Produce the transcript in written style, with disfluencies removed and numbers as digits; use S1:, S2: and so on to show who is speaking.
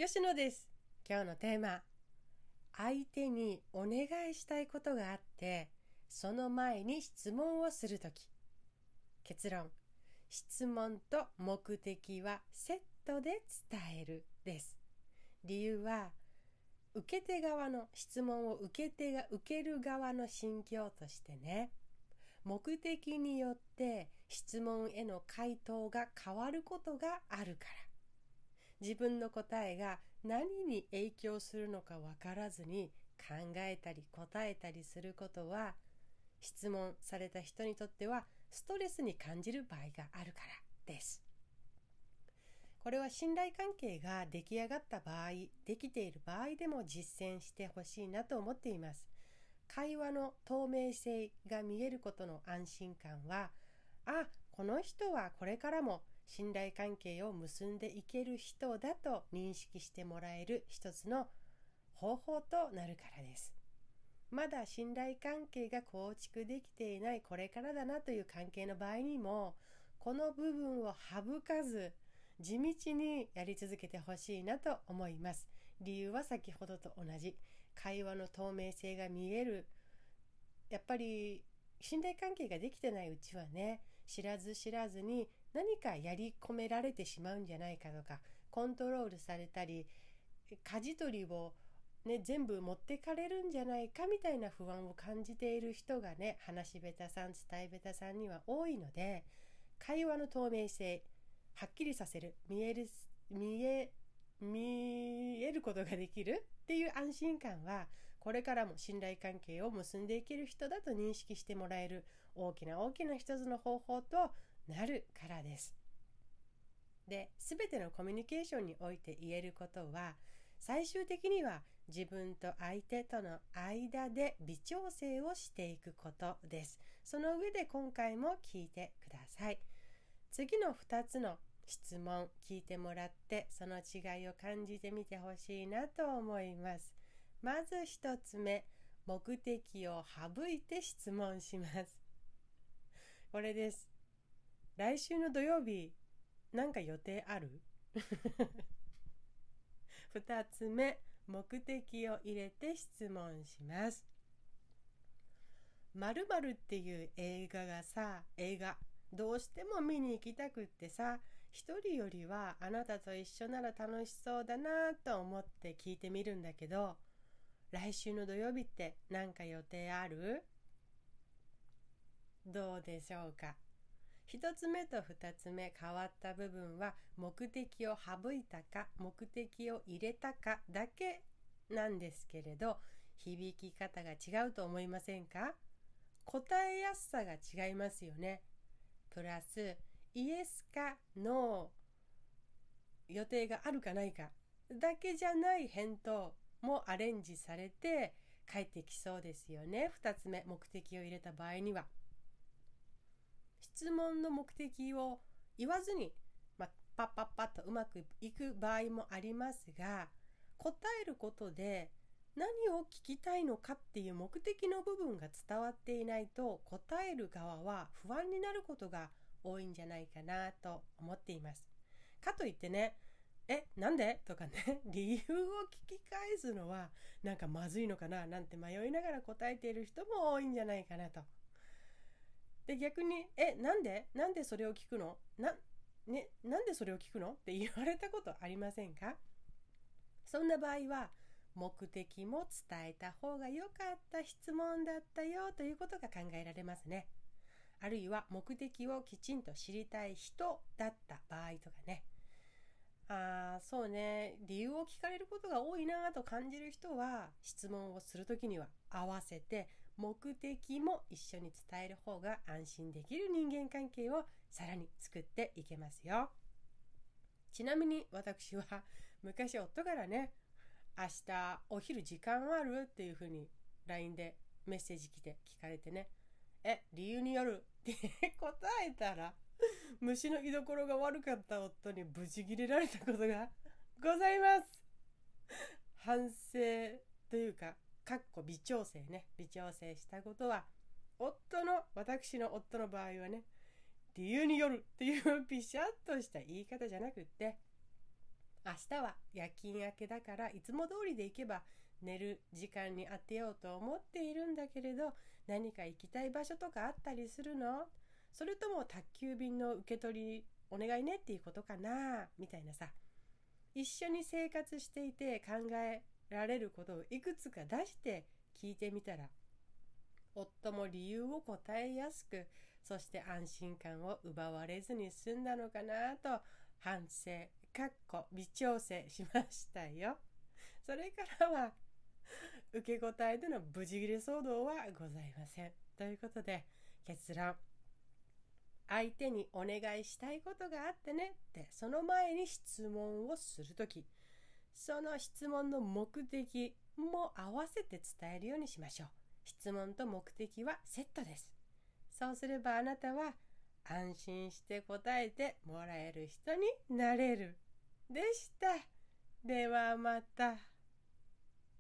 S1: 吉野です。今日のテーマ、相手にお願いしたいことがあって、その前に質問をするとき。結論、質問と目的はセットで伝えるです。理由は、受け手側の質問を受け手が受ける側の心境としてね、目的によって質問への回答が変わることがあるから。自分の答えが何に影響するのか分からずに考えたり答えたりすることは、質問された人にとってはストレスに感じる場合があるからです。これは信頼関係が出来上がった場合、できている場合でも実践してほしいなと思っています。会話の透明性が見えることの安心感は、この人はこれからも信頼関係を結んでいける人だと認識してもらえる一つの方法となるからです。まだ信頼関係が構築できていないこれからだなという関係の場合にも、この部分を省かず地道にやり続けてほしいなと思います。理由は先ほどと同じ、会話の透明性が見える。やっぱり信頼関係ができてないうちはね、知らず知らずに何かやり込められてしまうんじゃないかとか、コントロールされたり、舵取りを全部持ってかれるんじゃないかみたいな不安を感じている人がね、話し下手さん、伝え下手さんには多いので、会話の透明性、はっきりさせる、見えることができるっていう安心感は、これからも信頼関係を結んでいける人だと認識してもらえる大きな一つの方法となるからです。で、すべてのコミュニケーションにおいて言えることは、最終的には自分と相手との間で微調整をしていくことです。その上で今回も聞いてください。次の2つの質問聞いてもらって、その違いを感じてみてほしいなと思います。まず1つ目、目的を省いて質問します。これです。来週の土曜日、なんか予定ある2つ目、目的を入れて質問します。〇〇っていう映画どうしても見に行きたくってさ、一人よりはあなたと一緒なら楽しそうだなと思って聞いてみるんだけど、来週の土曜日って何か予定ある？どうでしょうか。一つ目と二つ目変わった部分は、目的を省いたか目的を入れたかだけなんですけれど、響き方が違うと思いませんか？答えやすさが違いますよね。プラスイエスかノー、予定があるかないかだけじゃない返答もアレンジされて返ってきそうですよね。2つ目、目的を入れた場合には、質問の目的を言わずに、パッパッパッとうまくいく場合もありますが、答えることで何を聞きたいのかっていう目的の部分が伝わっていないと、答える側は不安になることが多いんじゃないかなと思っています。かといってね、なんでとかね、理由を聞き返すのはなんかまずいのかななんて迷いながら答えている人も多いんじゃないかなと。で、逆になんでそれを聞くのなんでそれを聞くのって言われたことありませんか？そんな場合は、目的も伝えた方が良かった質問だったよということが考えられますね。あるいは目的をきちんと知りたい人だった場合とかね。そうね、理由を聞かれることが多いなと感じる人は、質問をするときには合わせて目的も一緒に伝える方が安心できる人間関係をさらに作っていけますよ。ちなみに私は昔夫からね、明日お昼時間あるっていうふうに LINE でメッセージ来て聞かれてね、理由によるって答えたら、虫の居所が悪かった夫にブチギレられたことがございます。反省というか、微調整したことは、私の夫の場合はね、理由によるっていうピシャッとした言い方じゃなくって、 明日は夜勤明けだからいつも通りで行けば寝る時間に当てようと思っているんだけれど、何か行きたい場所とかあったりするの？それとも宅急便の受け取りお願いねっていうことかな、みたいなさ。一緒に生活していて考えられることをいくつか出して聞いてみたら、夫も理由を答えやすく、そして安心感を奪われずに済んだのかなと反省微調整しましたよ。それからは受け答えでのブチギレ騒動はございません。ということで結論、相手にお願いしたいことがあってねってその前に質問をするとき、その質問の目的も合わせて伝えるようにしましょう。質問と目的はセットです。そうすればあなたは安心して答えてもらえる人になれるでした。ではまた。